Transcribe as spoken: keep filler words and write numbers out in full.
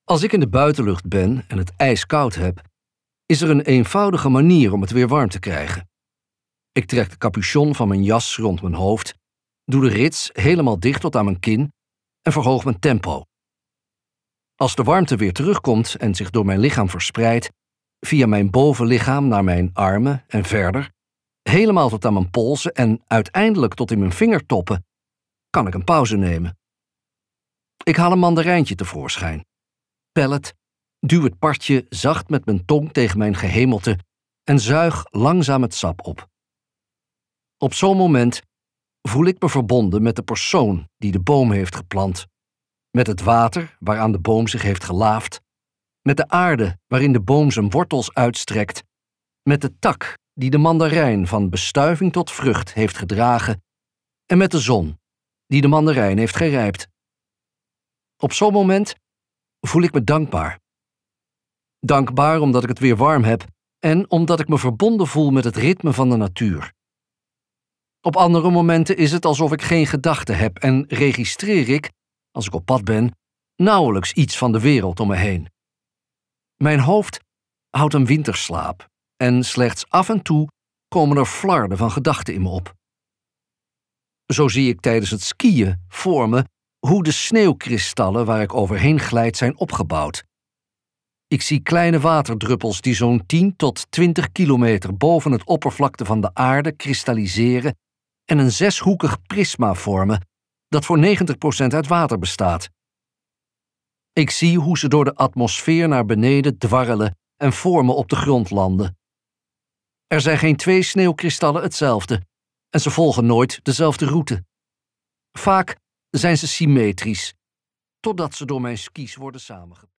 Als ik in de buitenlucht ben en het ijskoud heb, is er een eenvoudige manier om het weer warm te krijgen. Ik trek de capuchon van mijn jas rond mijn hoofd, doe de rits helemaal dicht tot aan mijn kin en verhoog mijn tempo. Als de warmte weer terugkomt en zich door mijn lichaam verspreidt, via mijn bovenlichaam naar mijn armen en verder, helemaal tot aan mijn polsen en uiteindelijk tot in mijn vingertoppen, kan ik een pauze nemen. Ik haal een mandarijntje tevoorschijn, pel het, duw het partje zacht met mijn tong tegen mijn gehemelte en zuig langzaam het sap op. Op zo'n moment voel ik me verbonden met de persoon die de boom heeft geplant, met het water waaraan de boom zich heeft gelaafd, met de aarde waarin de boom zijn wortels uitstrekt, met de tak die de mandarijn van bestuiving tot vrucht heeft gedragen en met de zon die de mandarijn heeft gerijpt. Op zo'n moment voel ik me dankbaar. Dankbaar omdat ik het weer warm heb en omdat ik me verbonden voel met het ritme van de natuur. Op andere momenten is het alsof ik geen gedachten heb en registreer ik, als ik op pad ben, nauwelijks iets van de wereld om me heen. Mijn hoofd houdt een winterslaap en slechts af en toe komen er flarden van gedachten in me op. Zo zie ik tijdens het skiën voor me hoe de sneeuwkristallen waar ik overheen glijd zijn opgebouwd. Ik zie kleine waterdruppels die zo'n tien tot twintig kilometer boven het oppervlakte van de aarde kristalliseren en een zeshoekig prisma vormen dat voor negentig procent uit water bestaat. Ik zie hoe ze door de atmosfeer naar beneden dwarrelen en vormen op de grond landen. Er zijn geen twee sneeuwkristallen hetzelfde en ze volgen nooit dezelfde route. Vaak zijn ze symmetrisch, totdat ze door mijn skis worden samengepakt.